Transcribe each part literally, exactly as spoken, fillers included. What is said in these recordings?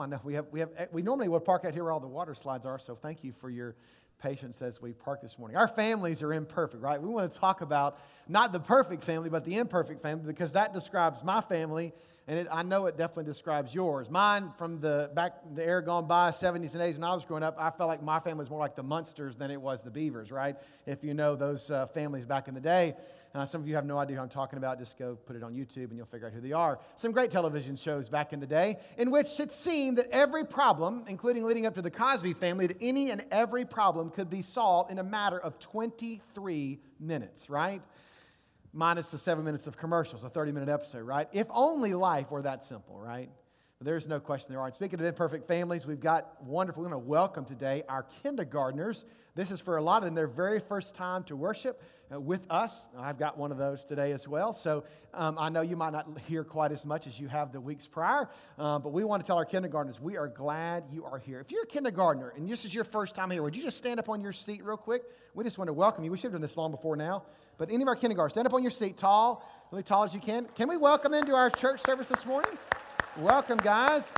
I know we have we have we normally would park out here where all the water slides are, so thank you for your patience as we park this morning. Our families are imperfect, right? We want to talk about not the perfect family, but the imperfect family, because that describes my family, and it, I know it definitely describes yours. Mine, from the back the era gone by, seventies and eighties, when I was growing up, I felt like my family was more like the Munsters than it was the Beavers, right? If you know those uh, families back in the day. Uh, some of you have no idea who I'm talking about. Just go put it on YouTube and you'll figure out who they are. Some great television shows back in the day in which it seemed that every problem, including leading up to the Cosby family, that any and every problem could be solved in a matter of twenty-three minutes, right? Minus the seven minutes of commercials, a thirty-minute episode, right? If only life were that simple, right? But there's no question there aren't. Speaking of imperfect families, we've got wonderful, we're going to welcome today our kindergartners. This is for a lot of them their very first time to worship uh, with us. I've got one of those today as well. So um, I know you might not hear quite as much as you have the weeks prior, uh, but we want to tell our kindergartners, we are glad you are here. If you're a kindergartner and this is your first time here, would you just stand up on your seat real quick? We just want to welcome you. We should have done this long before now. But any of our kindergartners, stand up on your seat, tall, really tall as you can. Can we welcome into our church service this morning? Welcome, guys.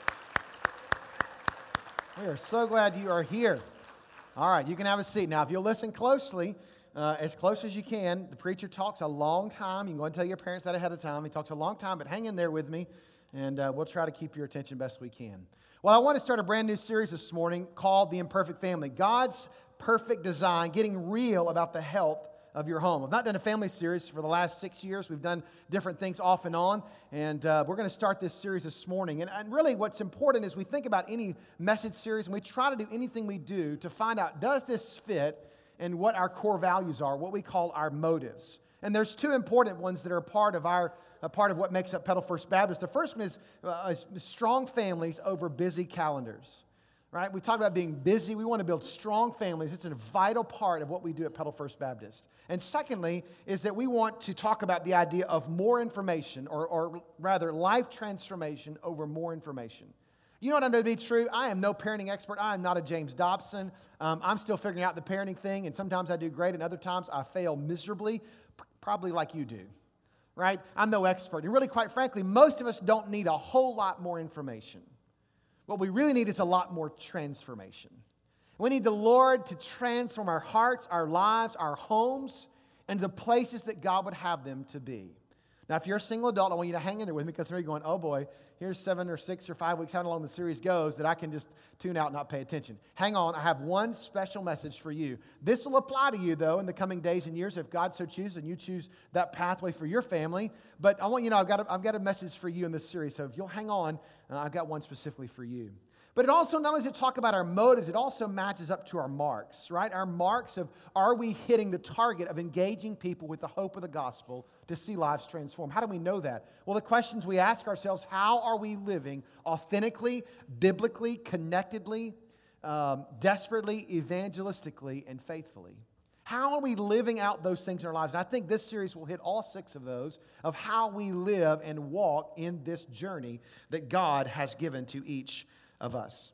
We are so glad you are here. All right, you can have a seat. Now, if you'll listen closely, uh, as close as you can, the preacher talks a long time. You can go and tell your parents that ahead of time. He talks a long time, but hang in there with me, and uh, we'll try to keep your attention best we can. Well, I want to start a brand new series this morning called The Imperfect Family. God's perfect design, getting real about the health of your home. I've not done a family series for the last six years. We've done different things off and on, and uh, we're going to start this series this morning. And, and really what's important is we think about any message series, and we try to do anything we do to find out, does this fit in what our core values are, what we call our motives. And there's two important ones that are a part of our a part of what makes up Petal First Baptist. The first one is, uh, is strong families over busy calendars. Right? We talk about being busy. We want to build strong families. It's a vital part of what we do at Petal First Baptist. And secondly, is that we want to talk about the idea of more information, or, or rather life transformation over more information. You know what I know to be true? I am no parenting expert. I am not a James Dobson. Um, I'm still figuring out the parenting thing, and sometimes I do great, and other times I fail miserably, probably like you do. Right? I'm no expert. And really, quite frankly, most of us don't need a whole lot more information. What we really need is a lot more transformation. We need the Lord to transform our hearts, our lives, our homes, and the places that God would have them to be. Now, if you're a single adult, I want you to hang in there with me, because some of you are going, oh boy, here's seven or six or five weeks, how long the series goes, that I can just tune out and not pay attention. Hang on, I have one special message for you. This will apply to you, though, in the coming days and years, if God so chooses and you choose that pathway for your family. But I want you to know, I've got a, I've got a message for you in this series, so if you'll hang on, uh, I've got one specifically for you. But it also, not only does it talk about our motives, it also matches up to our marks, right? Our marks of, are we hitting the target of engaging people with the hope of the gospel to see lives transform? How do we know that? Well, the questions we ask ourselves, how are we living authentically, biblically, connectedly, um, desperately, evangelistically, and faithfully? How are we living out those things in our lives? And I think this series will hit all six of those, of how we live and walk in this journey that God has given to each of us.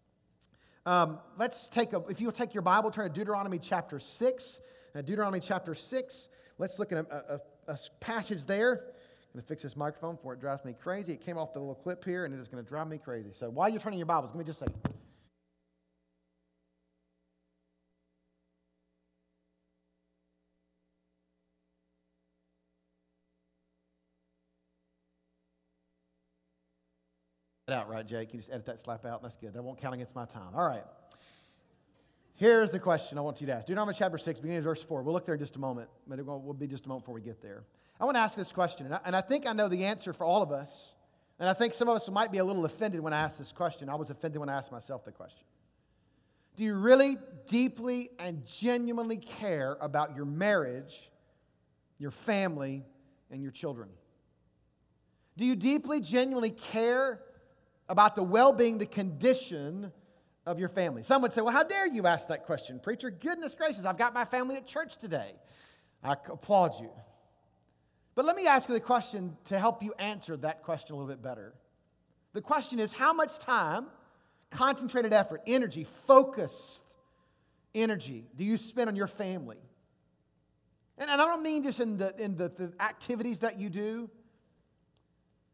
Um, let's take a, if you'll take your Bible, turn to Deuteronomy chapter six. Uh, Deuteronomy chapter six. Let's look at a, a, a passage there. I'm going to fix this microphone before it drives me crazy. It came off the little clip here, and it is going to drive me crazy. So while you're turning your Bibles, give me just a second. Out, right, Jake? You just edit that slap out. That's good. That won't count against my time. All right. Here's the question I want you to ask. Deuteronomy chapter six, beginning of verse four. We'll look there in just a moment, but it will be just a moment before we get there. I want to ask this question, and I, and I think I know the answer for all of us, and I think some of us might be a little offended when I ask this question. I was offended when I asked myself the question. Do you really deeply and genuinely care about your marriage, your family, and your children? Do you deeply, genuinely care about the well-being, the condition of your family? Some would say, well, how dare you ask that question, preacher? Goodness gracious, I've got my family at church today. I applaud you. But let me ask you the question to help you answer that question a little bit better. The question is, how much time, concentrated effort, energy, focused energy do you spend on your family? And I don't mean just in the, in the, the activities that you do,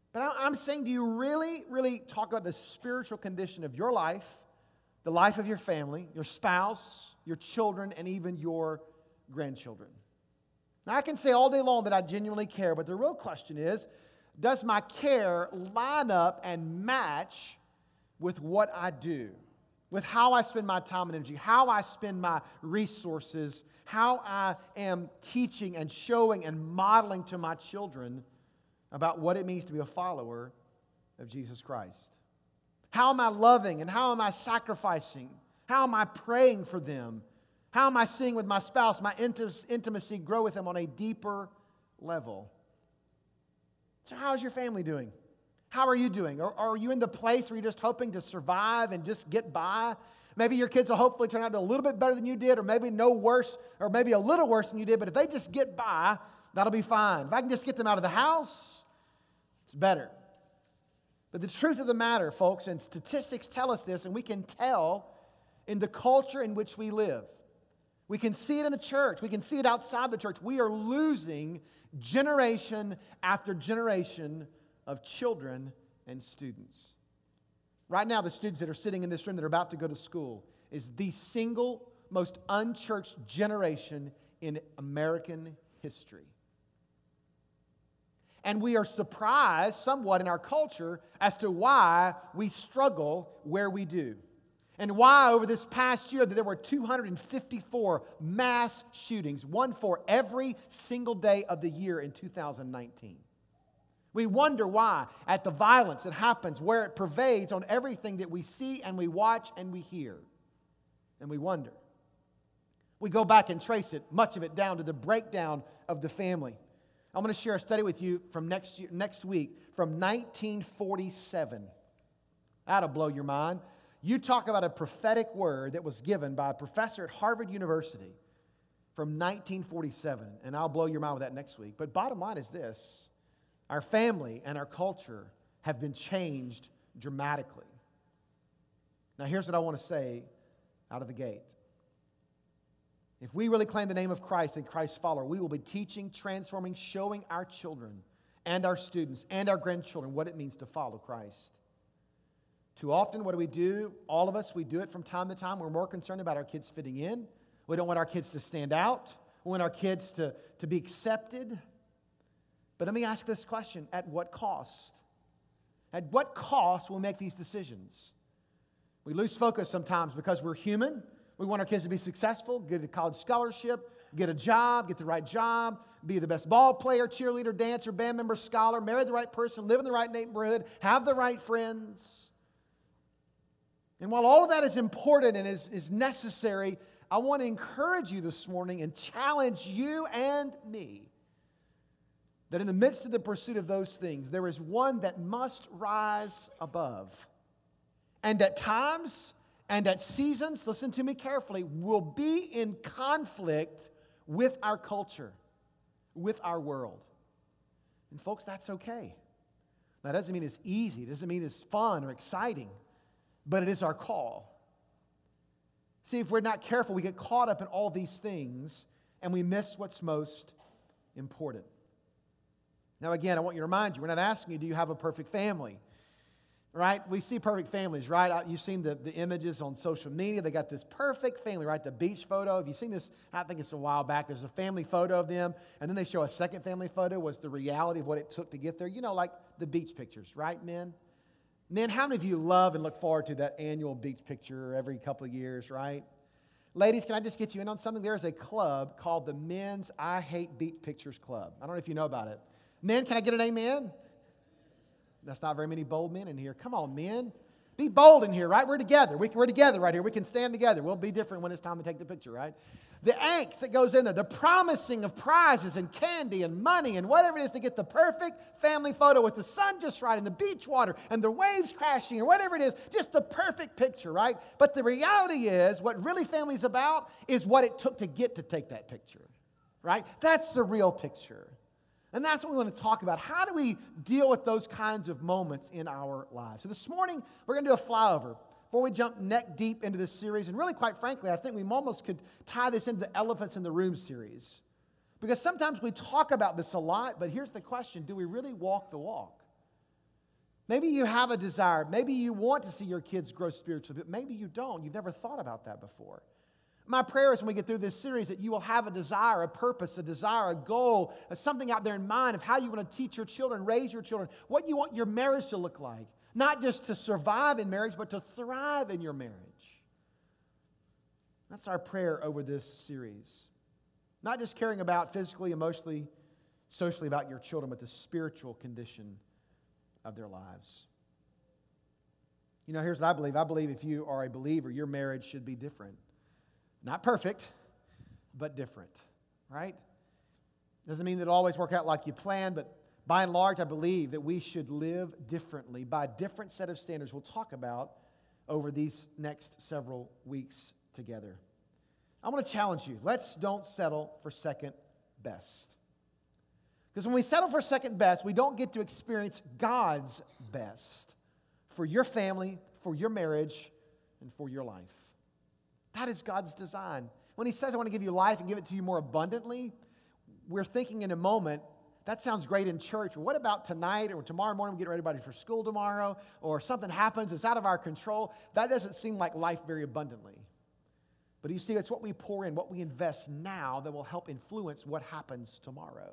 But I- I'm saying, do you really, really talk about the spiritual condition of your life, the life of your family, your spouse, your children, and even your grandchildren? Now, I can say all day long that I genuinely care, but the real question is, does my care line up and match with what I do, with how I spend my time and energy, how I spend my resources, how I am teaching and showing and modeling to my children about what it means to be a follower of Jesus Christ? How am I loving and how am I sacrificing? How am I praying for them? How am I seeing with my spouse my intimacy grow with them on a deeper level? So how is your family doing? How are you doing? Or are you in the place where you're just hoping to survive and just get by? Maybe your kids will hopefully turn out a little bit better than you did, or maybe no worse, or maybe a little worse than you did, but if they just get by, that'll be fine. If I can just get them out of the house, it's better. But the truth of the matter, folks, and statistics tell us this, and we can tell in the culture in which we live. We can see it in the church. We can see it outside the church. We are losing generation after generation of children and students. Right now, the students that are sitting in this room that are about to go to school is the single most unchurched generation in American history. And we are surprised somewhat in our culture as to why we struggle where we do. And why over this past year that there were two hundred fifty-four mass shootings, one for every single day of the year in two thousand nineteen. We wonder why at the violence that happens, where it pervades on everything that we see and we watch and we hear. And we wonder. We go back and trace it, much of it down to the breakdown of the family. I'm going to share a study with you from next year, next week from nineteen forty-seven. That'll blow your mind. You talk about a prophetic word that was given by a professor at Harvard University from nineteen forty-seven, and I'll blow your mind with that next week. But bottom line is this: our family and our culture have been changed dramatically. Now, here's what I want to say out of the gate. If we really claim the name of Christ and Christ's follower, we will be teaching, transforming, showing our children and our students and our grandchildren what it means to follow Christ. Too often, what do we do? All of us, we do it from time to time. We're more concerned about our kids fitting in. We don't want our kids to stand out. We want our kids to, to be accepted. But let me ask this question: at what cost? At what cost will we make these decisions? We lose focus sometimes because we're human. We want our kids to be successful, get a college scholarship, get a job, get the right job, be the best ball player, cheerleader, dancer, band member, scholar, marry the right person, live in the right neighborhood, have the right friends. And while all of that is important and is, is necessary, I want to encourage you this morning and challenge you and me that in the midst of the pursuit of those things, there is one that must rise above. And at times and at seasons, listen to me carefully, will be in conflict with our culture, with our world. And folks, that's okay. That doesn't mean it's easy. It doesn't mean it's fun or exciting. But it is our call. See, if we're not careful, we get caught up in all these things and we miss what's most important. Now, again, I want you to remind you, we're not asking you, do you have a perfect family? Right? We see perfect families, right? You've seen the, the images on social media. They got this perfect family, right? The beach photo. Have you seen this? I think it's a while back. There's a family photo of them, and then they show a second family photo. Was the reality of what it took to get there? You know, like the beach pictures, right, men? Men, how many of you love and look forward to that annual beach picture every couple of years, right? Ladies, can I just get you in on something? There is a club called the Men's I Hate Beach Pictures Club. I don't know if you know about it. Men, can I get an amen? That's not very many bold men in here. Come on, men. Be bold in here, right? We're together. We, we're together right here. We can stand together. We'll be different when it's time to take the picture, right? The angst that goes in there, the promising of prizes and candy and money and whatever it is to get the perfect family photo with the sun just right and the beach water and the waves crashing or whatever it is, just the perfect picture, right? But the reality is, what really family's about is what it took to get to take that picture, right? That's the real picture. And that's what we want to talk about. How do we deal with those kinds of moments in our lives? So this morning, we're going to do a flyover before we jump neck deep into this series. And really, quite frankly, I think we almost could tie this into the Elephants in the Room series. Because sometimes we talk about this a lot, but here's the question: do we really walk the walk? Maybe you have a desire. Maybe you want to see your kids grow spiritually, but maybe you don't. You've never thought about that before. My prayer is when we get through this series that you will have a desire, a purpose, a desire, a goal, something out there in mind of how you want to teach your children, raise your children, what you want your marriage to look like. Not just to survive in marriage, but to thrive in your marriage. That's our prayer over this series. Not just caring about physically, emotionally, socially about your children, but the spiritual condition of their lives. You know, here's what I believe. I believe if you are a believer, your marriage should be different. Not perfect, but different, right? Doesn't mean that it'll always work out like you planned, but by and large, I believe that we should live differently by a different set of standards we'll talk about over these next several weeks together. I want to challenge you. Let's don't settle for second best. Because when we settle for second best, we don't get to experience God's best for your family, for your marriage, and for your life. That is God's design. When He says, I want to give you life and give it to you more abundantly, we're thinking in a moment, that sounds great in church. What about tonight or tomorrow morning? We get ready for school tomorrow, or something happens, it's out of our control. That doesn't seem like life very abundantly. But you see, it's what we pour in, what we invest now that will help influence what happens tomorrow.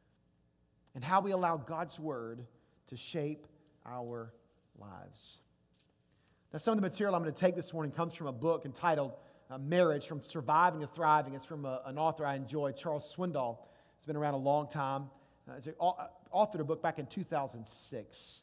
And how we allow God's Word to shape our lives. Now, some of the material I'm going to take this morning comes from a book entitled uh, Marriage, From Surviving to Thriving. It's from a, an author I enjoy, Charles Swindoll. He's been around a long time. Uh, he's authored a book back in two thousand six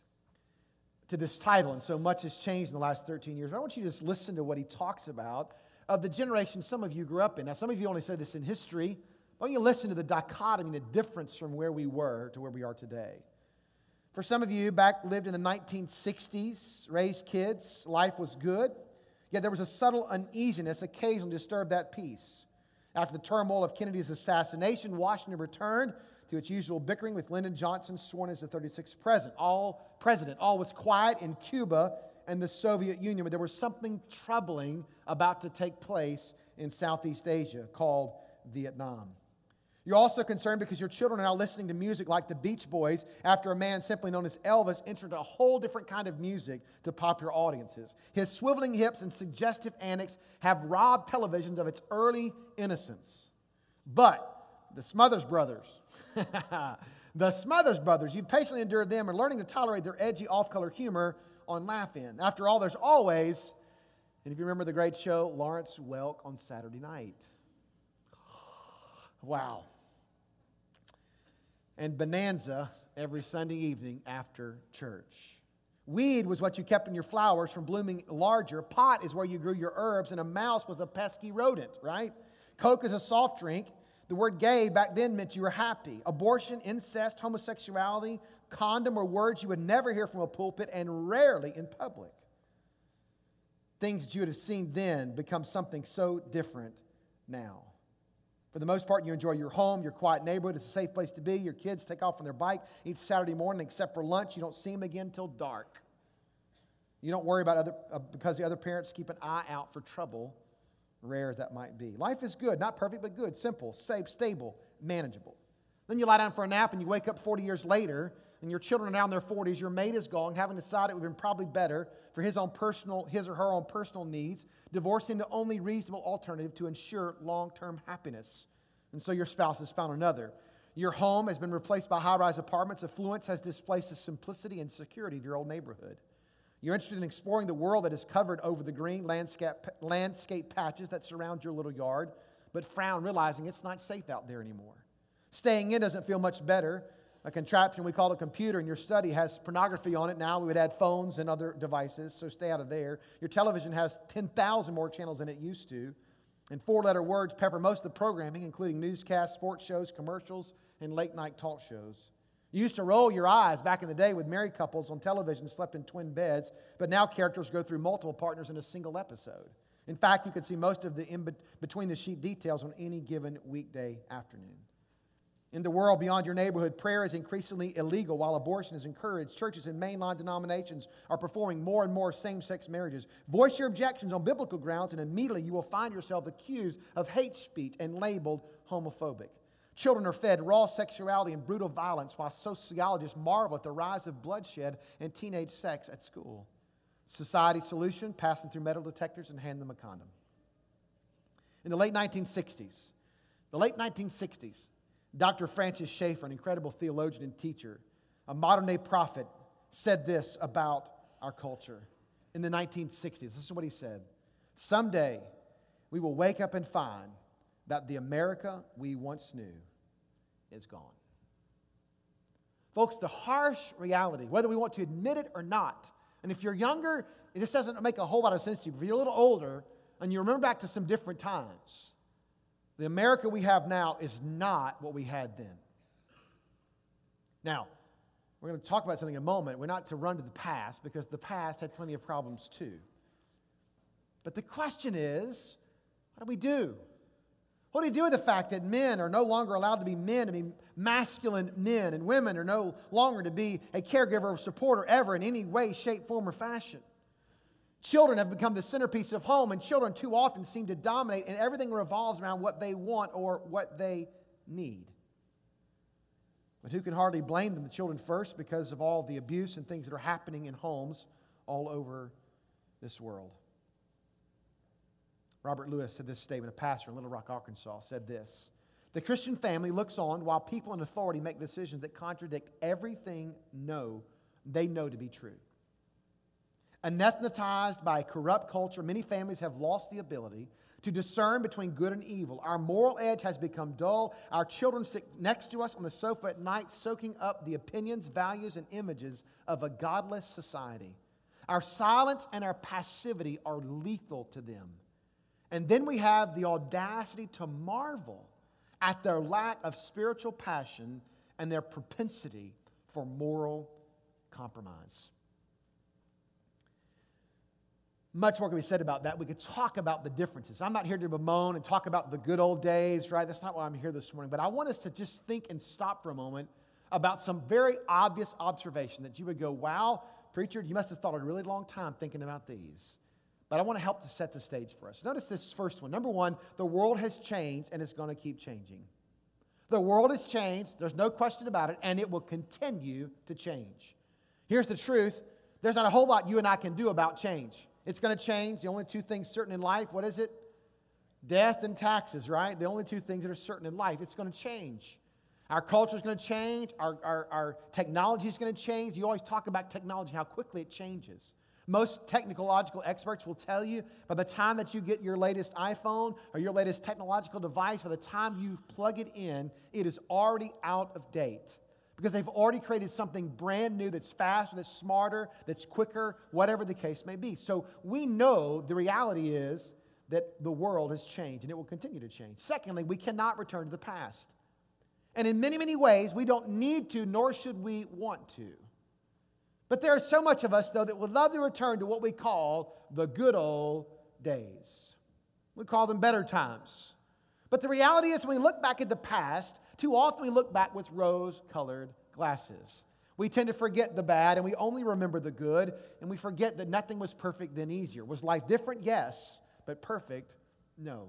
to this title, and so much has changed in the last thirteen years. But I want you to just listen to what he talks about of the generation some of you grew up in. Now, some of you only said this in history, but you listen to the dichotomy, the difference from where we were to where we are today. For some of you, back lived in the nineteen sixties, raised kids, life was good, yet there was a subtle uneasiness occasionally disturbed that peace. After the turmoil of Kennedy's assassination, Washington returned to its usual bickering with Lyndon Johnson sworn as the thirty-sixth president. All president, all was quiet in Cuba and the Soviet Union, but there was something troubling about to take place in Southeast Asia called Vietnam. You're also concerned because your children are now listening to music like the Beach Boys after a man simply known as Elvis entered a whole different kind of music to popular audiences. His swiveling hips and suggestive antics have robbed televisions of its early innocence. But the Smothers Brothers, the Smothers Brothers, you've patiently endured them and learning to tolerate their edgy off-color humor on Laugh-In. After all, there's always, and if you remember the great show, Lawrence Welk on Saturday night. Wow. And Bonanza every Sunday evening after church. Weed was what you kept in your flowers from blooming larger. Pot is where you grew your herbs, and a mouse was a pesky rodent, right? Coke is a soft drink. The word gay back then meant you were happy. Abortion, incest, homosexuality, condom were words you would never hear from a pulpit and rarely in public. Things that you would have seen then become something so different now. For the most part, you enjoy your home, your quiet neighborhood. It's a safe place to be. Your kids take off on their bike each Saturday morning, except for lunch. You don't see them again until dark. You don't worry about other uh, because the other parents keep an eye out for trouble, rare as that might be. Life is good, not perfect, but good, simple, safe, stable, manageable. Then you lie down for a nap and you wake up forty years later, and your children are now in their forties. Your mate is gone, having decided it would have been probably better for his own personal, his or her own personal needs, divorcing the only reasonable alternative to ensure long-term happiness. And so your spouse has found another. Your home has been replaced by high-rise apartments. Affluence has displaced the simplicity and security of your old neighborhood. You're interested in exploring the world that is covered over the green landscape, landscape patches that surround your little yard, but frown realizing it's not safe out there anymore. Staying in doesn't feel much better. A contraption we call a computer in your study has pornography on it now. We would add phones and other devices, so stay out of there. Your television has ten thousand more channels than it used to. And four-letter words pepper most of the programming, including newscasts, sports shows, commercials, and late-night talk shows. You used to roll your eyes back in the day with married couples on television slept in twin beds, but now characters go through multiple partners in a single episode. In fact, you could see most of the in between-the-sheet details on any given weekday afternoon. In the world beyond your neighborhood, prayer is increasingly illegal while abortion is encouraged. Churches and mainline denominations are performing more and more same-sex marriages. Voice your objections on biblical grounds, and immediately you will find yourself accused of hate speech and labeled homophobic. Children are fed raw sexuality and brutal violence, while sociologists marvel at the rise of bloodshed and teenage sex at school. Society's solution, pass them through metal detectors and hand them a condom. In the late nineteen sixties, the late nineteen sixties, Doctor Francis Schaeffer, an incredible theologian and teacher, a modern-day prophet, said this about our culture. In the nineteen sixties, this is what he said. Someday, we will wake up and find that the America we once knew is gone. Folks, the harsh reality, whether we want to admit it or not, and if you're younger, this doesn't make a whole lot of sense to you. But if you're a little older and you remember back to some different times, the America we have now is not what we had then. Now, we're going to talk about something in a moment. We're not to run to the past because the past had plenty of problems too. But the question is, what do we do? What do we do with the fact that men are no longer allowed to be men, to be masculine men, and women are no longer to be a caregiver or supporter ever in any way, shape, form, or fashion? Children have become the centerpiece of home, and children too often seem to dominate, and everything revolves around what they want or what they need. But who can hardly blame them, the children first, because of all the abuse and things that are happening in homes all over this world. Robert Lewis said this statement, a pastor in Little Rock, Arkansas, said this: the Christian family looks on while people in authority make decisions that contradict everything know they know to be true. Anathematized by a corrupt culture, many families have lost the ability to discern between good and evil. Our moral edge has become dull. Our children sit next to us on the sofa at night, soaking up the opinions, values, and images of a godless society. Our silence and our passivity are lethal to them. And then we have the audacity to marvel at their lack of spiritual passion and their propensity for moral compromise. Much more can be said about that. We could talk about the differences. I'm not here to bemoan and talk about the good old days, right? That's not why I'm here this morning. But I want us to just think and stop for a moment about some very obvious observation that you would go, wow, preacher, you must have thought a really long time thinking about these. But I want to help to set the stage for us. Notice this first one. Number one, the world has changed and it's going to keep changing. The world has changed, there's no question about it, and it will continue to change. Here's the truth. There's not a whole lot you and I can do about change. It's going to change. The only two things certain in life, what is it? Death and taxes, right? The only two things that are certain in life. It's going to change. Our culture is going to change. Our, our, our technology is going to change. You always talk about technology, how quickly it changes. Most technological experts will tell you by the time that you get your latest iPhone or your latest technological device, by the time you plug it in, it is already out of date. Because they've already created something brand new that's faster, that's smarter, that's quicker, whatever the case may be. So we know the reality is that the world has changed and it will continue to change. Secondly, we cannot return to the past. And in many, many ways, we don't need to, nor should we want to. But there is so much of us, though, that would love to return to what we call the good old days. We call them better times. But the reality is, when we look back at the past, too often we look back with rose-colored glasses. We tend to forget the bad and we only remember the good, and we forget that nothing was perfect then easier. Was life different? Yes. But perfect? No.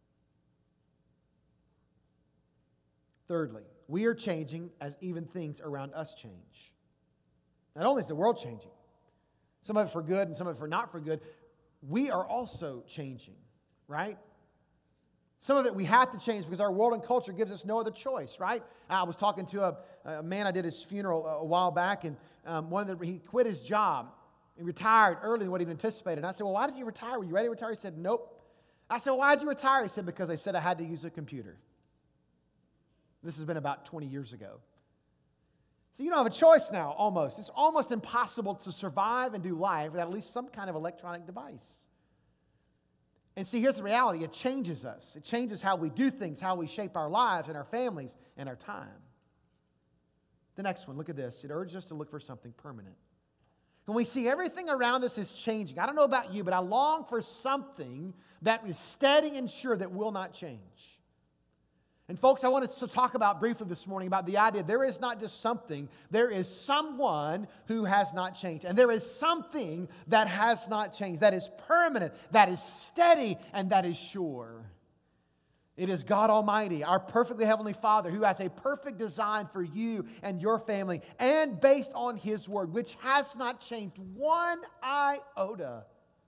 Thirdly, we are changing as even things around us change. Not only is the world changing, some of it for good and some of it for not for good, we are also changing, right? Some of it we have to change because our world and culture gives us no other choice, right? I was talking to a, a man, I did his funeral a, a while back, and um, one of the, he quit his job. He retired earlier than what he anticipated. And I said, well, why did you retire? Were you ready to retire? He said, nope. I said, well, why did you retire? He said, because they said I had to use a computer. This has been about twenty years ago. So you don't have a choice now, almost. It's almost impossible to survive and do life without at least some kind of electronic device. And see, here's the reality. It changes us. It changes how we do things, how we shape our lives and our families and our time. The next one, look at this. It urges us to look for something permanent. When we see everything around us is changing, I don't know about you, but I long for something that is steady and sure that will not change. And folks, I want us to talk about briefly this morning about the idea there is not just something, there is someone who has not changed. And there is something that has not changed, that is permanent, that is steady, and that is sure. It is God Almighty, our perfectly heavenly Father, who has a perfect design for you and your family, and based on His Word, which has not changed one iota.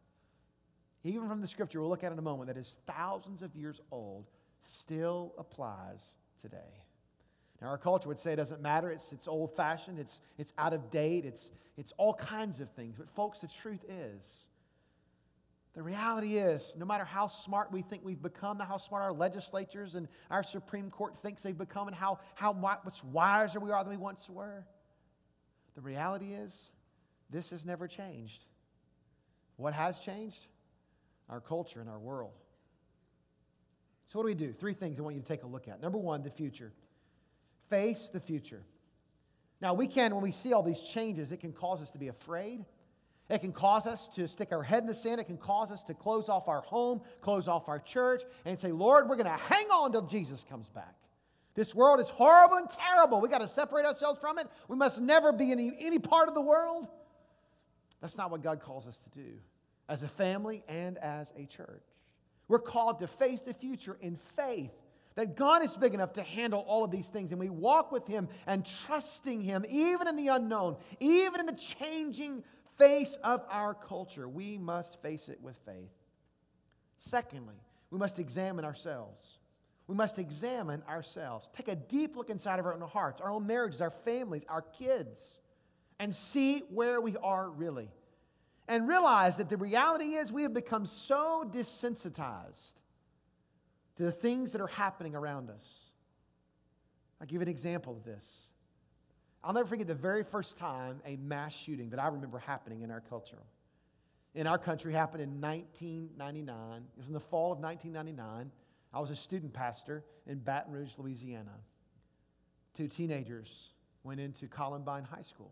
Even from the Scripture we'll look at in a moment, that is thousands of years old, still applies today. Now, our culture would say it doesn't matter, it's, it's old-fashioned, it's, it's out of date, it's, it's all kinds of things. But folks, the truth is, the reality is, no matter how smart we think we've become, how smart our legislatures and our Supreme Court thinks they've become, and how, how much wiser we are than we once were, the reality is, this has never changed. What has changed? Our culture and our world. So what do we do? Three things I want you to take a look at. Number one, the future. Face the future. Now, we can, when we see all these changes, it can cause us to be afraid. It can cause us to stick our head in the sand. It can cause us to close off our home, close off our church, and say, Lord, we're going to hang on till Jesus comes back. This world is horrible and terrible. We've got to separate ourselves from it. We must never be in any, any part of the world. That's not what God calls us to do as a family and as a church. We're called to face the future in faith, that God is big enough to handle all of these things, and we walk with Him and trusting Him, even in the unknown, even in the changing face of our culture. We must face it with faith. Secondly, we must examine ourselves. We must examine ourselves. Take a deep look inside of our own hearts, our own marriages, our families, our kids, and see where we are really. And realize that the reality is we have become so desensitized to the things that are happening around us. I'll give you an example of this. I'll never forget the very first time a mass shooting that I remember happening in our culture. In our country, happened in nineteen ninety-nine. It was in the fall of nineteen ninety-nine. I was a student pastor in Baton Rouge, Louisiana. Two teenagers went into Columbine High School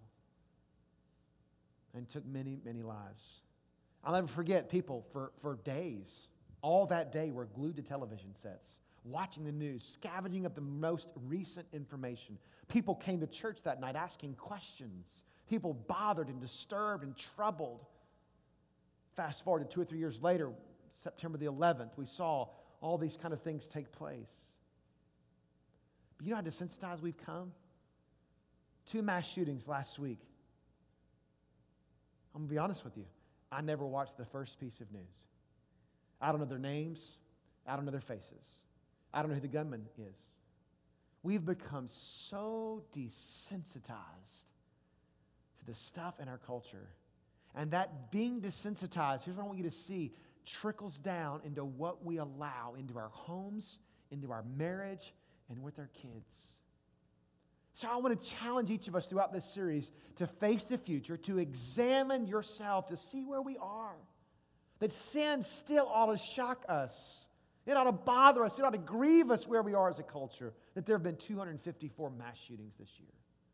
and took many, many lives. I'll never forget people for, for days, all that day were glued to television sets, watching the news, scavenging up the most recent information. People came to church that night asking questions. People bothered and disturbed and troubled. Fast forward to two or three years later, September the eleventh, we saw all these kind of things take place. But you know how desensitized we've come? Two mass shootings last week. I'm going to be honest with you. I never watched the first piece of news. I don't know their names. I don't know their faces. I don't know who the gunman is. We've become so desensitized to the stuff in our culture. And that being desensitized, here's what I want you to see, trickles down into what we allow into our homes, into our marriage, and with our kids. So I want to challenge each of us throughout this series to face the future, to examine yourself, to see where we are. That sin still ought to shock us. It ought to bother us. It ought to grieve us where we are as a culture. That there have been two hundred fifty-four mass shootings this year.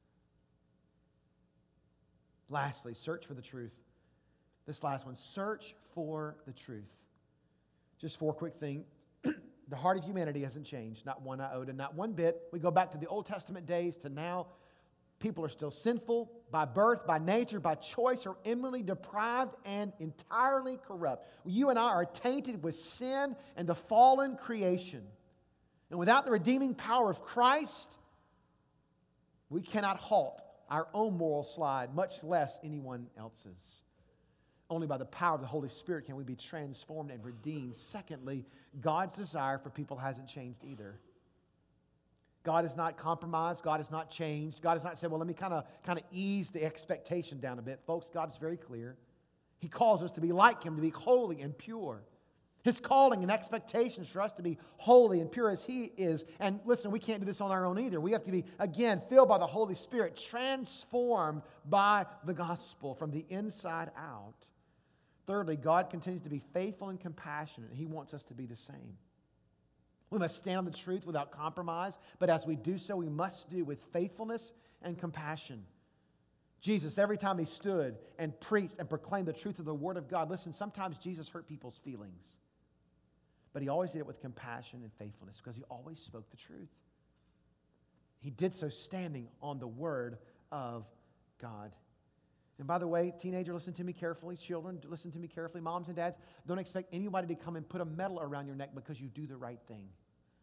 Lastly, search for the truth. This last one, search for the truth. Just four quick things. The heart of humanity hasn't changed, not one iota, not one bit. We go back to the Old Testament days to now. People are still sinful by birth, by nature, by choice, are inwardly deprived and entirely corrupt. You and I are tainted with sin and the fallen creation. And without the redeeming power of Christ, we cannot halt our own moral slide, much less anyone else's. Only by the power of the Holy Spirit can we be transformed and redeemed. Secondly, God's desire for people hasn't changed either. God has not compromised. God has not changed. God has not said, well, let me kind of kind of ease the expectation down a bit. Folks, God is very clear. He calls us to be like Him, to be holy and pure. His calling and expectations for us to be holy and pure as He is. And listen, we can't do this on our own either. We have to be, again, filled by the Holy Spirit, transformed by the gospel from the inside out. Thirdly, God continues to be faithful and compassionate. He wants us to be the same. We must stand on the truth without compromise, but as we do so, we must do with faithfulness and compassion. Jesus, every time He stood and preached and proclaimed the truth of the Word of God, listen, sometimes Jesus hurt people's feelings, but He always did it with compassion and faithfulness because He always spoke the truth. He did so standing on the Word of God. And by the way, teenager, listen to me carefully. Children, listen to me carefully. Moms and dads, don't expect anybody to come and put a medal around your neck because you do the right thing.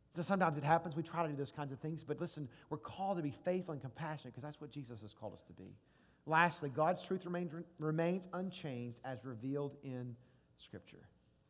So sometimes it happens, we try to do those kinds of things, but listen, we're called to be faithful and compassionate because that's what Jesus has called us to be. Lastly, God's truth remains, remains unchanged as revealed in Scripture.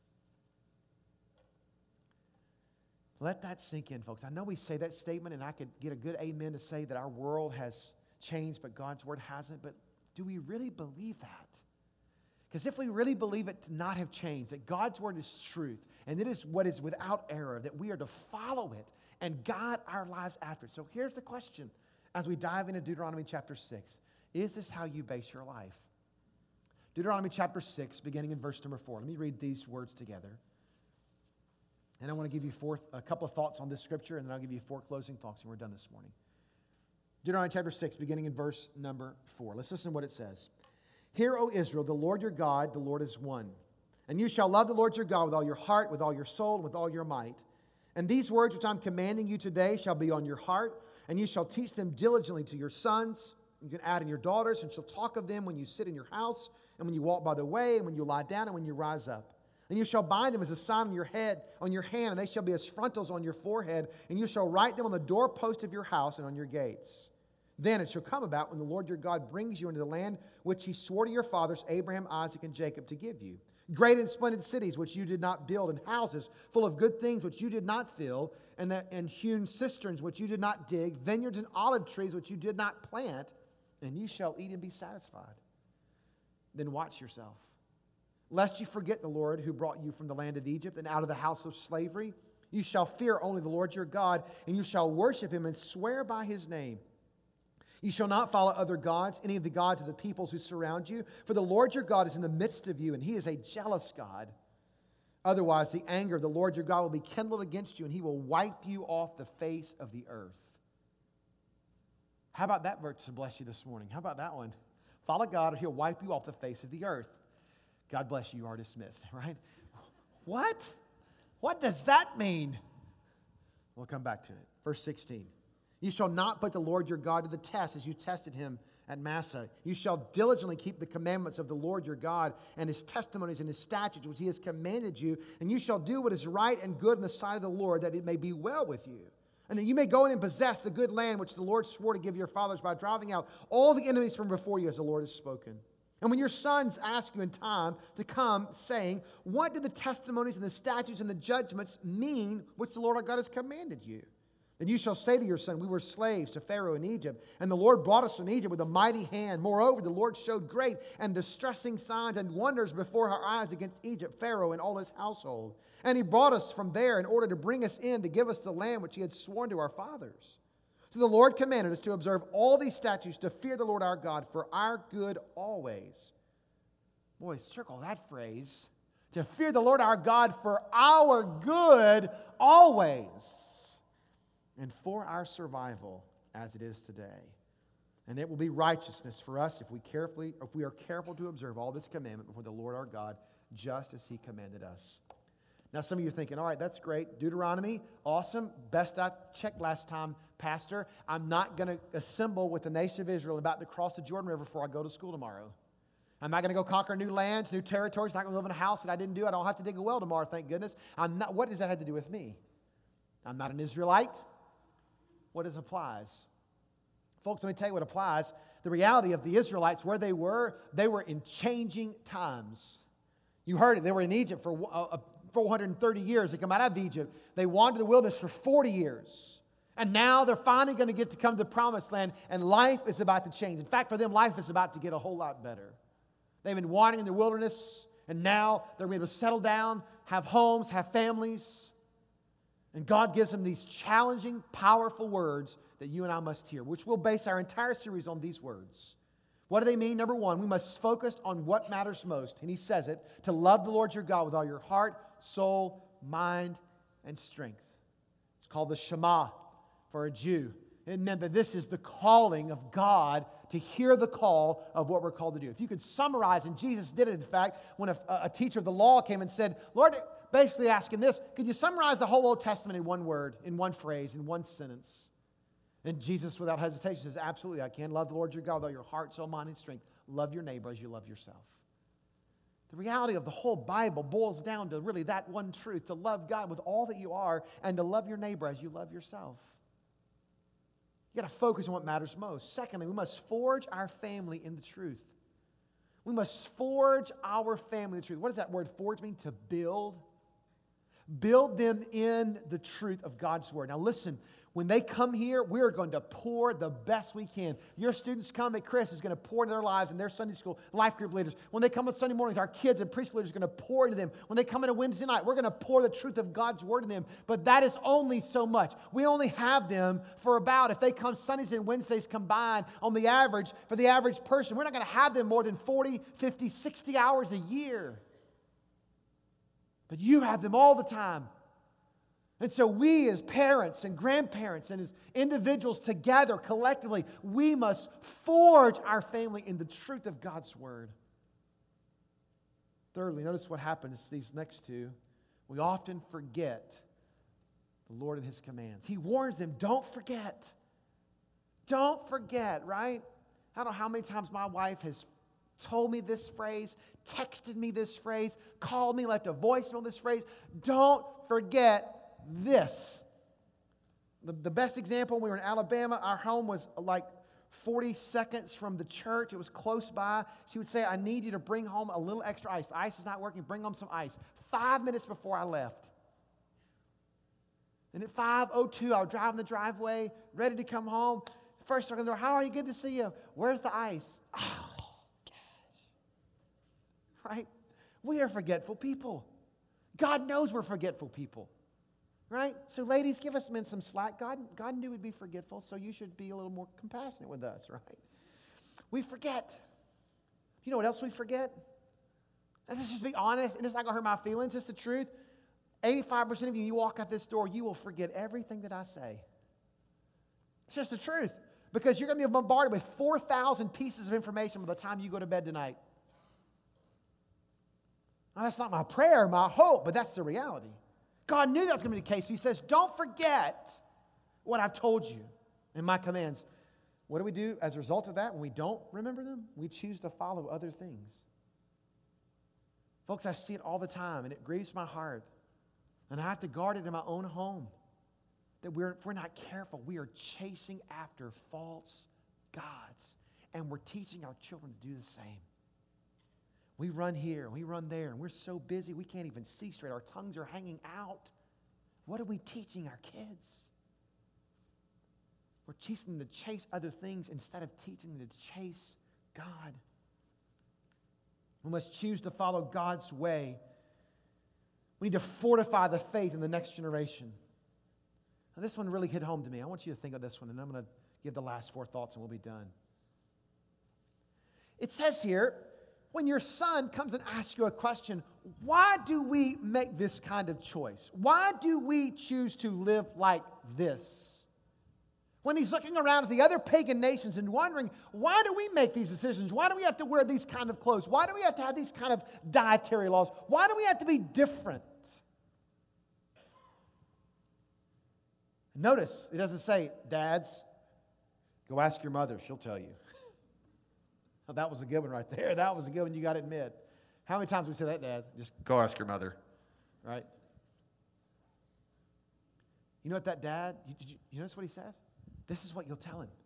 Let that sink in, folks. I know we say that statement, and I could get a good amen to say that our world has changed, but God's Word hasn't. But do we really believe that? Because if we really believe it to not have changed, that God's Word is truth, and it is what is without error, that we are to follow it and guide our lives after it. So here's the question as we dive into Deuteronomy chapter six. Is this how you base your life? Deuteronomy chapter six, beginning in verse number four. Let me read these words together. And I want to give you four, a couple of thoughts on this scripture, and then I'll give you four closing thoughts, and we're done this morning. Deuteronomy chapter six, beginning in verse number four. Let's listen to what it says. Hear, O Israel, the Lord your God, the Lord is one. And you shall love the Lord your God with all your heart, with all your soul, and with all your might. And these words which I'm commanding you today shall be on your heart, and you shall teach them diligently to your sons. You can add in your daughters, and shall talk of them when you sit in your house, and when you walk by the way, and when you lie down, and when you rise up. And you shall bind them as a sign on your head, on your hand, and they shall be as frontals on your forehead, and you shall write them on the doorpost of your house and on your gates. Then it shall come about when the Lord your God brings you into the land which he swore to your fathers, Abraham, Isaac, and Jacob, to give you. Great and splendid cities which you did not build, and houses full of good things which you did not fill, and, that, and hewn cisterns which you did not dig, vineyards and olive trees which you did not plant, and you shall eat and be satisfied. Then watch yourself, lest you forget the Lord who brought you from the land of Egypt and out of the house of slavery. You shall fear only the Lord your God, and you shall worship him and swear by his name. You shall not follow other gods, any of the gods of the peoples who surround you, for the Lord your God is in the midst of you, and he is a jealous God. Otherwise, the anger of the Lord your God will be kindled against you, and he will wipe you off the face of the earth. How about that verse to bless you this morning? How about that one? Follow God, or he'll wipe you off the face of the earth. God bless you, you are dismissed, right? What? What does that mean? We'll come back to it. Verse sixteen. You shall not put the Lord your God to the test as you tested him at Massah. You shall diligently keep the commandments of the Lord your God and his testimonies and his statutes which he has commanded you, and you shall do what is right and good in the sight of the Lord, that it may be well with you, and that you may go in and possess the good land which the Lord swore to give your fathers by driving out all the enemies from before you, as the Lord has spoken. And when your sons ask you in time to come, saying, what do the testimonies and the statutes and the judgments mean which the Lord our God has commanded you? Then you shall say to your son, we were slaves to Pharaoh in Egypt, and the Lord brought us from Egypt with a mighty hand. Moreover, the Lord showed great and distressing signs and wonders before our eyes against Egypt, Pharaoh and all his household. And he brought us from there in order to bring us in to give us the land which he had sworn to our fathers. So the Lord commanded us to observe all these statutes, to fear the Lord our God for our good always. Boy, circle that phrase. To fear the Lord our God for our good always. And for our survival as it is today. And it will be righteousness for us if we carefully, if we are careful to observe all this commandment before the Lord our God, just as he commanded us. Now some of you are thinking, all right, that's great. Deuteronomy, awesome. Best I checked last time, Pastor. I'm not going to assemble with the nation of Israel about to cross the Jordan River before I go to school tomorrow. I'm not going to go conquer new lands, new territories. I'm not going to live in a house that I didn't do. I don't have to dig a well tomorrow, thank goodness. I'm not. What does that have to do with me? I'm not an Israelite. What does applies? Folks, let me tell you what applies. The reality of the Israelites, where they were, they were in changing times. You heard it. They were in Egypt for uh, four hundred thirty years. They come out of Egypt. They wandered the wilderness for forty years. And now they're finally going to get to come to the promised land, and life is about to change. In fact, for them, life is about to get a whole lot better. They've been wandering in the wilderness, and now they're going to be able to settle down, have homes, have families. And God gives them these challenging, powerful words that you and I must hear, which we'll base our entire series on these words. What do they mean? Number one, we must focus on what matters most. And he says it, to love the Lord your God with all your heart, soul, mind, and strength. It's called the Shema for a Jew. It meant that this is the calling of God to hear the call of what we're called to do. If you could summarize, and Jesus did it, in fact, when a, a teacher of the law came and said, Lord, basically asking this, could you summarize the whole Old Testament in one word, in one phrase, in one sentence? And Jesus, without hesitation, says, absolutely, I can. Love the Lord your God with all your heart, soul, mind, and strength. Love your neighbor as you love yourself. The reality of the whole Bible boils down to really that one truth, to love God with all that you are and to love your neighbor as you love yourself. You got to focus on what matters most. Secondly, we must forge our family in the truth. We must forge our family in the truth. What does that word forge mean? To build. Build them in the truth of God's Word. Now listen, when they come here, we're going to pour the best we can. Your students come at Chris is going to pour into their lives and their Sunday school life group leaders. When they come on Sunday mornings, our kids and preschool leaders are going to pour into them. When they come in a Wednesday night, we're going to pour the truth of God's Word in them. But that is only so much. We only have them for about, if they come Sundays and Wednesdays combined, on the average, for the average person, we're not going to have them more than forty, fifty, sixty hours a year. But you have them all the time. And so we as parents and grandparents and as individuals together, collectively, we must forge our family in the truth of God's Word. Thirdly, notice what happens these next two. We often forget the Lord and His commands. He warns them, don't forget. Don't forget, right? I don't know how many times my wife has told me this phrase, texted me this phrase, called me, left a voicemail this phrase. Don't forget this. The, the best example, when we were in Alabama, our home was like forty seconds from the church. It was close by. She would say, I need you to bring home a little extra ice. The ice is not working. Bring home some ice. Five minutes before I left. And at five oh two, I was driving the driveway, ready to come home. First, I'm going to how are you? Good to see you. Where's the ice? Oh, gosh. Right? We are forgetful people. God knows we're forgetful people. Right? So ladies, give us men some slack. God, God knew we'd be forgetful, so you should be a little more compassionate with us, right? We forget. You know what else we forget? And let's just be honest, and it's not going to hurt my feelings, it's the truth. eighty-five percent of you, you walk out this door, you will forget everything that I say. It's just the truth. Because you're going to be bombarded with four thousand pieces of information by the time you go to bed tonight. Now, that's not my prayer, my hope, but that's the reality. God knew that was going to be the case. He says, don't forget what I've told you in my commands. What do we do as a result of that when we don't remember them? We choose to follow other things. Folks, I see it all the time, and it grieves my heart. And I have to guard it in my own home. That we're, if we're not careful, we are chasing after false gods. And we're teaching our children to do the same. We run here, we run there, and we're so busy we can't even see straight. Our tongues are hanging out. What are we teaching our kids? We're teaching them to chase other things instead of teaching them to chase God. We must choose to follow God's way. We need to fortify the faith in the next generation. Now, this one really hit home to me. I want you to think of this one, and I'm going to give the last four thoughts, and we'll be done. It says here, when your son comes and asks you a question, why do we make this kind of choice? Why do we choose to live like this? When he's looking around at the other pagan nations and wondering, why do we make these decisions? Why do we have to wear these kind of clothes? Why do we have to have these kind of dietary laws? Why do we have to be different? Notice, it doesn't say, dads, go ask your mother, she'll tell you. Oh, that was a good one right there. That was a good one, you got to admit. How many times do we say that, Dad? Just go ask your mother, right? You know what that dad, you, you, you notice what he says? This is what you'll tell him.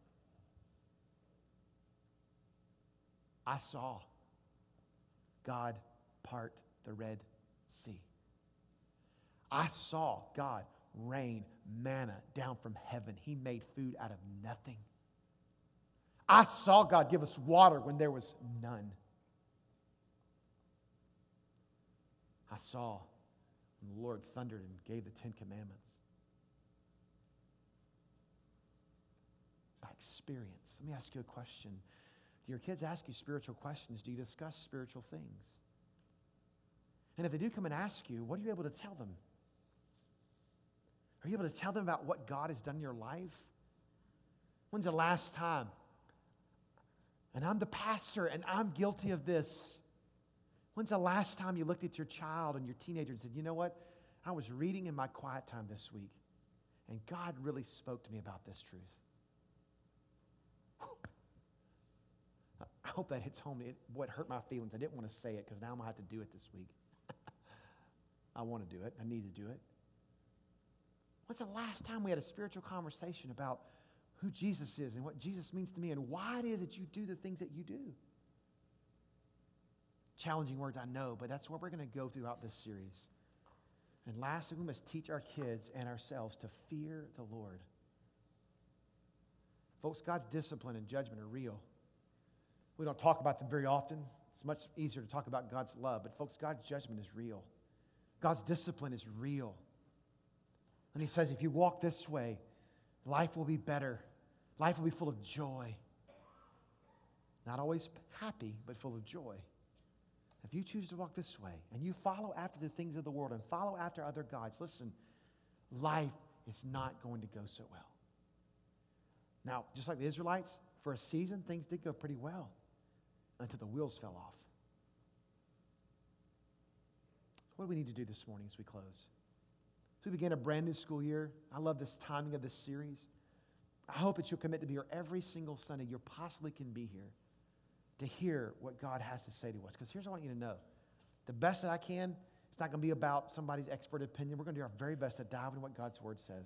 I saw God part the Red Sea. I saw God rain manna down from heaven. He made food out of nothing. I saw God give us water when there was none. I saw when the Lord thundered and gave the Ten Commandments. By experience. Let me ask you a question. Do your kids ask you spiritual questions? Do you discuss spiritual things? And if they do come and ask you, what are you able to tell them? Are you able to tell them about what God has done in your life? When's the last time? And I'm the pastor, and I'm guilty of this. When's the last time you looked at your child and your teenager and said, you know what? I was reading in my quiet time this week, and God really spoke to me about this truth. hope that hits home. It, what hurt my feelings. I didn't want to say it because now I'm going to have to do it this week. I want to do it. I need to do it. When's the last time we had a spiritual conversation about who Jesus is and what Jesus means to me and why it is that you do the things that you do? Challenging words, I know, but that's what we're going to go throughout this series. And lastly, we must teach our kids and ourselves to fear the Lord. Folks, God's discipline and judgment are real. We don't talk about them very often. It's much easier to talk about God's love. But folks, God's judgment is real. God's discipline is real. And he says, if you walk this way, life will be better. Life will be full of joy. Not always happy, but full of joy. If you choose to walk this way and you follow after the things of the world and follow after other gods, listen, life is not going to go so well. Now, just like the Israelites, for a season, things did go pretty well until the wheels fell off. What do we need to do this morning as we close? As we begin a brand new school year, I love this timing of this series. I hope that you'll commit to be here every single Sunday you possibly can be here to hear what God has to say to us. Because here's what I want you to know. The best that I can, it's not going to be about somebody's expert opinion. We're going to do our very best to dive into what God's Word says.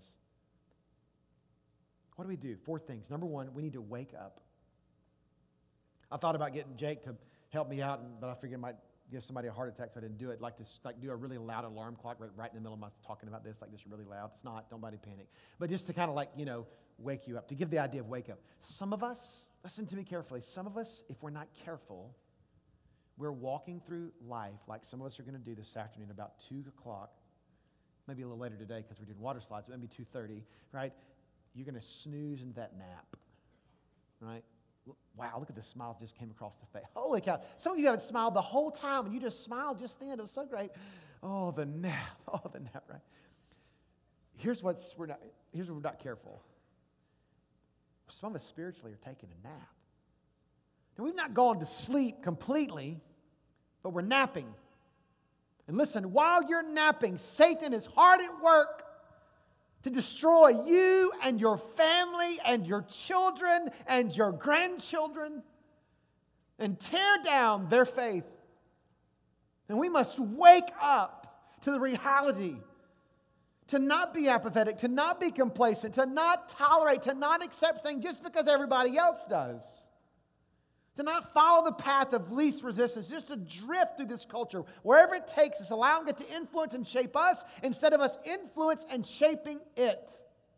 What do we do? Four things. Number one, we need to wake up. I thought about getting Jake to help me out, but I figured it might give somebody a heart attack, so I didn't do it. Like to like do a really loud alarm clock right, right in the middle of my talking about this, like just really loud. It's not. Don't nobody panic. But just to kind of like, you know, wake you up, to give the idea of wake up. Some of us, listen to me carefully, some of us, if we're not careful, we're walking through life like some of us are going to do this afternoon about two o'clock, maybe a little later today because we're doing water slides, maybe two thirty, right? You're going to snooze in that nap, right? Wow, look at the smiles just came across the face. Holy cow. Some of you haven't smiled the whole time, and you just smiled just then. It was so great. Oh, the nap. Oh, the nap, right? Here's what's we're not, here's what we're not careful. Some of us spiritually are taking a nap. Now, we've not gone to sleep completely, but we're napping. And listen, while you're napping, Satan is hard at work to destroy you and your family and your children and your grandchildren and tear down their faith. And we must wake up to the reality, to not be apathetic, to not be complacent, to not tolerate, to not accept things just because everybody else does. To not follow the path of least resistance, just to drift through this culture. Wherever it takes us, allowing it to influence and shape us instead of us influence and shaping it.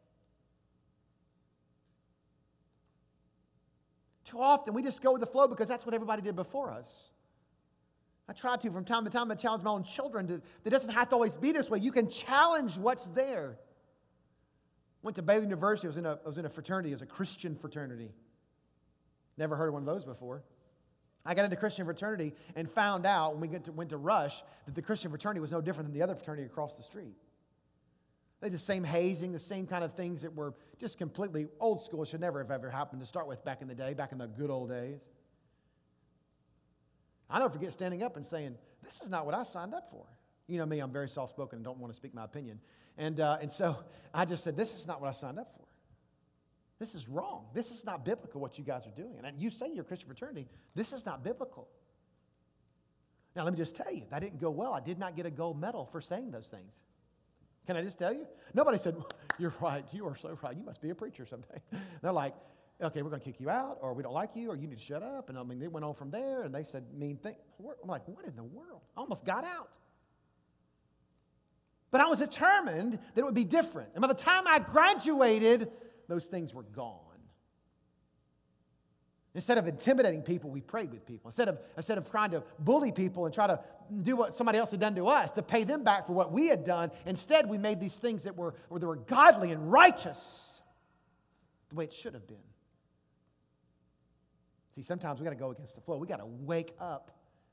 Too often we just go with the flow because that's what everybody did before us. I try to from time to time, I challenge my own children to, that it doesn't have to always be this way. You can challenge what's there. Went to Baylor University, I was in a, I was in a fraternity, it was a Christian fraternity. Never heard of one of those before. I got into Christian fraternity and found out when we went to, went to Rush that the Christian fraternity was no different than the other fraternity across the street. They had the same hazing, the same kind of things that were just completely old school. It should never have ever happened to start with back in the day, back in the good old days. I don't forget standing up and saying, this is not what I signed up for. You know me, I'm very soft-spoken and don't want to speak my opinion. And, uh, and so I just said, this is not what I signed up for. This is wrong. This is not biblical what you guys are doing. And you say you're a Christian fraternity. This is not biblical. Now, let me just tell you, that didn't go well. I did not get a gold medal for saying those things. Can I just tell you? Nobody said, you're right. You are so right. You must be a preacher someday. They're like, okay, we're going to kick you out, or we don't like you, or you need to shut up. And I mean, they went on from there, and they said mean things. I'm like, what in the world? I almost got out. But I was determined that it would be different. And by the time I graduated, those things were gone. Instead of intimidating people, we prayed with people. Instead of, instead of trying to bully people and try to do what somebody else had done to us, to pay them back for what we had done, instead we made these things that were, that were godly and righteous the way it should have been. See, sometimes we got to go against the flow. We got to wake up.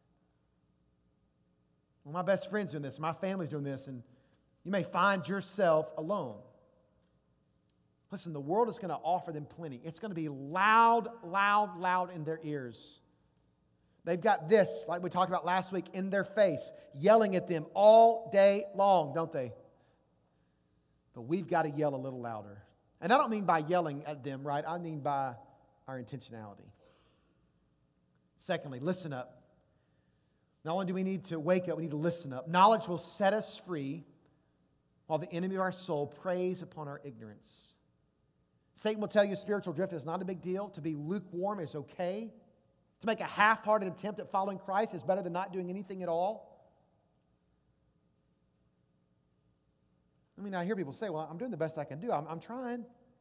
Well, my best friend's doing this, my family's doing this, and you may find yourself alone. Listen, the world is going to offer them plenty. It's going to be loud, loud, loud in their ears. They've got this, like we talked about last week, in their face, yelling at them all day long, don't they? But we've got to yell a little louder. And I don't mean by yelling at them, right? I mean by our intentionality. Secondly, listen up. Not only do we need to wake up, we need to listen up. Knowledge will set us free while the enemy of our soul preys upon our ignorance. Satan will tell you spiritual drift is not a big deal. To be lukewarm is okay. To make a half-hearted attempt at following Christ is better than not doing anything at all. I mean, I hear people say, well, I'm doing the best I can do. I'm, I'm trying.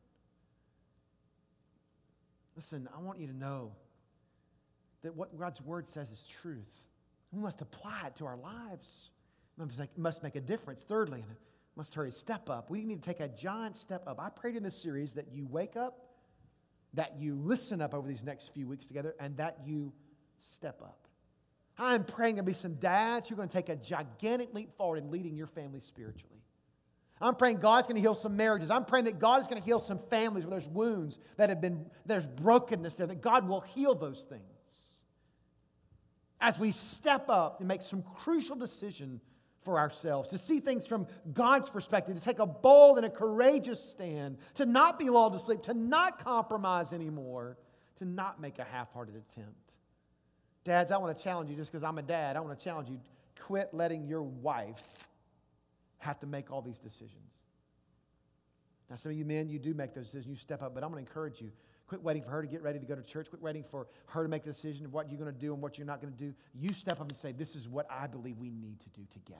Listen, I want you to know that what God's Word says is truth. We must apply it to our lives. It must make a difference. Thirdly, and it must hurry, step up. We need to take a giant step up. I prayed in this series that you wake up, that you listen up over these next few weeks together, and that you step up. I'm praying there'll be some dads who are going to take a gigantic leap forward in leading your family spiritually. I'm praying God's going to heal some marriages. I'm praying that God is going to heal some families where there's wounds that have been, there's brokenness there, that God will heal those things. As we step up and make some crucial decision for ourselves, to see things from God's perspective, to take a bold and a courageous stand, to not be lulled to sleep, to not compromise anymore, to not make a half-hearted attempt. Dads, I want to challenge you, just because I'm a dad, I want to challenge you, quit letting your wife have to make all these decisions. Now, some of you men, you do make those decisions, you step up, but I'm going to encourage you, quit waiting for her to get ready to go to church. Quit waiting for her to make a decision of what you're going to do and what you're not going to do. You step up and say, this is what I believe we need to do together.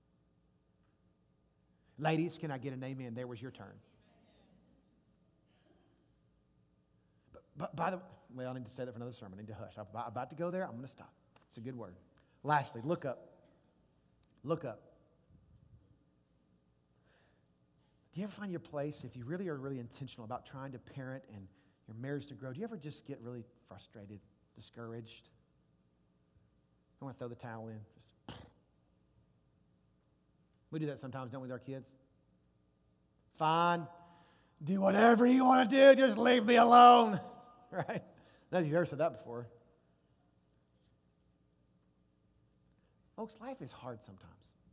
Ladies, can I get an amen? There was your turn. But, but by the way, well, I need to say that for another sermon. I need to hush. I'm about to go there. I'm going to stop. It's a good word. Lastly, look up. Look up. Do you ever find your place, if you really are really intentional about trying to parent and your marriage to grow, do you ever just get really frustrated, discouraged? I want to throw the towel in. Just we do that sometimes, don't we, with our kids? Fine. Do whatever you want to do. Just leave me alone. Right? None of you have ever said that before. Folks, life is hard sometimes.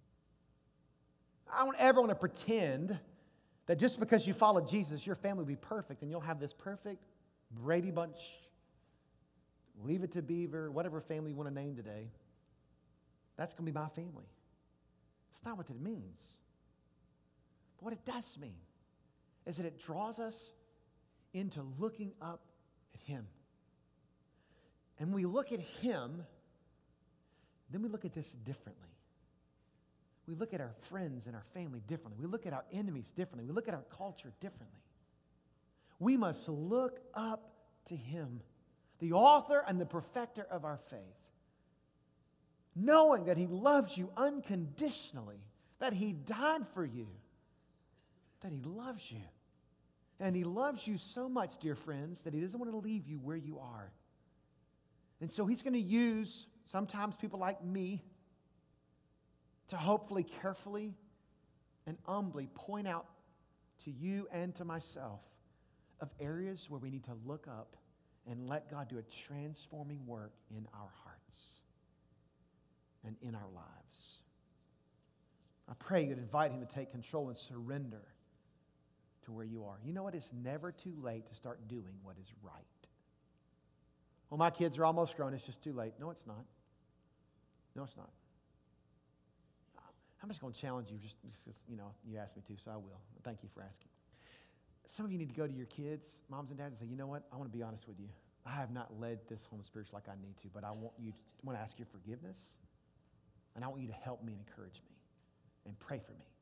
I don't ever want to pretend that just because you follow Jesus, your family will be perfect and you'll have this perfect Brady Bunch, Leave It to Beaver, whatever family you want to name today. That's going to be my family. It's not what it means. But what it does mean is that it draws us into looking up at Him. And when we look at Him, then we look at this differently. We look at our friends and our family differently. We look at our enemies differently. We look at our culture differently. We must look up to Him, the author and the perfecter of our faith, knowing that He loves you unconditionally, that He died for you, that He loves you. And He loves you so much, dear friends, that He doesn't want to leave you where you are. And so He's going to use sometimes people like me to hopefully carefully and humbly point out to you and to myself of areas where we need to look up and let God do a transforming work in our hearts and in our lives. I pray you'd invite Him to take control and surrender to where you are. You know what? It's never too late to start doing what is right. Well, my kids are almost grown. It's just too late. No, it's not. No, it's not. I'm just going to challenge you, just because, you know, you asked me to, so I will. Thank you for asking. Some of you need to go to your kids, moms and dads, and say, you know what? I want to be honest with you. I have not led this home spiritual like I need to, but I want you to, I want to ask your forgiveness, and I want you to help me and encourage me and pray for me.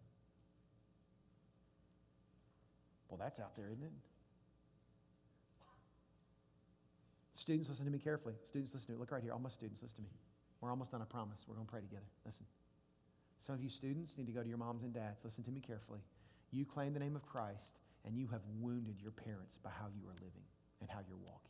Well, that's out there, isn't it? Students, listen to me carefully. Students, listen to me. Look right here. All my students, listen to me. We're almost done, I promise. We're going to pray together. Listen. Some of you students need to go to your moms and dads. Listen to me carefully. You claim the name of Christ, and you have wounded your parents by how you are living and how you're walking.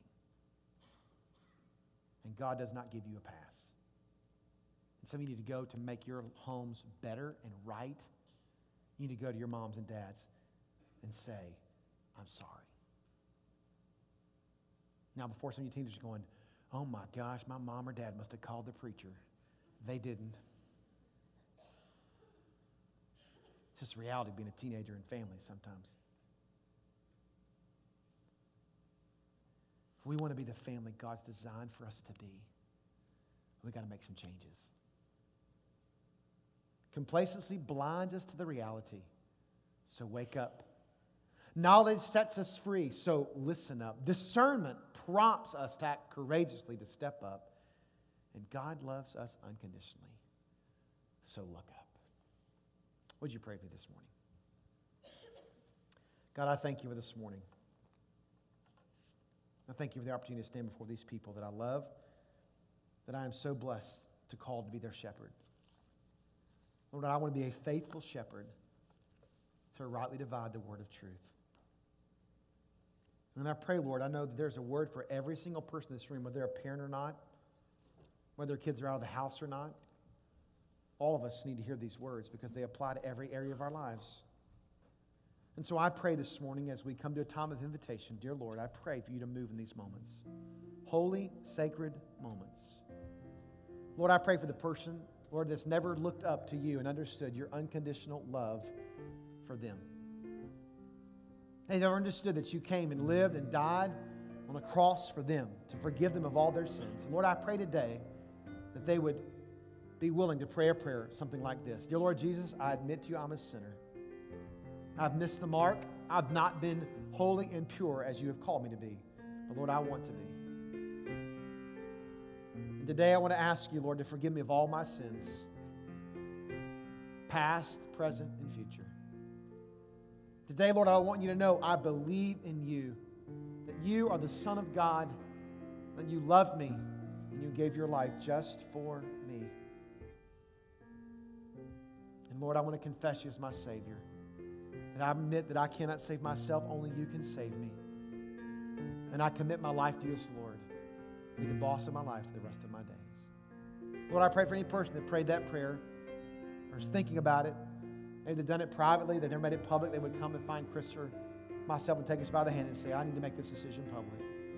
And God does not give you a pass. And some of you need to go to make your homes better and right. You need to go to your moms and dads and say, I'm sorry. Now, before some of you teenagers are going, oh my gosh, my mom or dad must have called the preacher. They didn't. It's just reality being a teenager in families sometimes. If we want to be the family God's designed for us to be, We got to make some changes. Complacency blinds us to the reality, so wake up. Knowledge sets us free, so listen up. Discernment prompts us to act courageously, to step up. And God loves us unconditionally, so look up. Would you pray with me this morning? God, I thank you for this morning. I thank you for the opportunity to stand before these people that I love, that I am so blessed to call to be their shepherd. Lord, I want to be a faithful shepherd to rightly divide the word of truth. And I pray, Lord, I know that there's a word for every single person in this room, whether they're a parent or not, whether their kids are out of the house or not. All of us need to hear these words because they apply to every area of our lives. And so I pray this morning as we come to a time of invitation, dear Lord, I pray for you to move in these moments. Holy, sacred moments. Lord, I pray for the person, Lord, that's never looked up to you and understood your unconditional love for them. They've never understood that you came and lived and died on a cross for them to forgive them of all their sins. And Lord, I pray today that they would be willing to pray a prayer, something like this. Dear Lord Jesus, I admit to you I'm a sinner. I've missed the mark. I've not been holy and pure as you have called me to be. But Lord, I want to be. And today I want to ask you, Lord, to forgive me of all my sins, past, present, and future. Today, Lord, I want you to know I believe in you, that you are the Son of God, that you loved me, and you gave your life just for me. And Lord, I want to confess you as my Savior. And I admit that I cannot save myself, only you can save me. And I commit my life to you as Lord. Be the boss of my life for the rest of my days. Lord, I pray for any person that prayed that prayer or is thinking about it. Maybe they've done it privately, they've never made it public. They would come and find Chris or myself and take us by the hand and say, I need to make this decision public.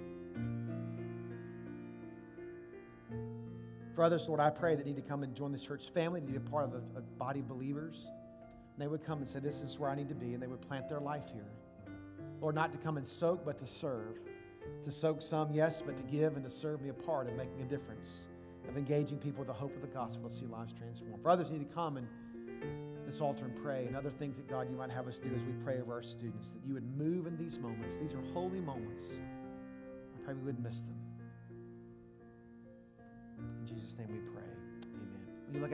For others, Lord, I pray that need to come and join this church family, to be a part of a, a body of believers. And they would come and say, this is where I need to be, and they would plant their life here. Lord, not to come and soak, but to serve. To soak some, yes, but to give and to serve, be a part of making a difference, of engaging people with the hope of the gospel to see lives transformed. For others, need to come and this altar and pray, and other things that God you might have us do as we pray over our students, that you would move in these moments. These are holy moments. I pray we wouldn't miss them. In Jesus' name we pray. Amen. Will you look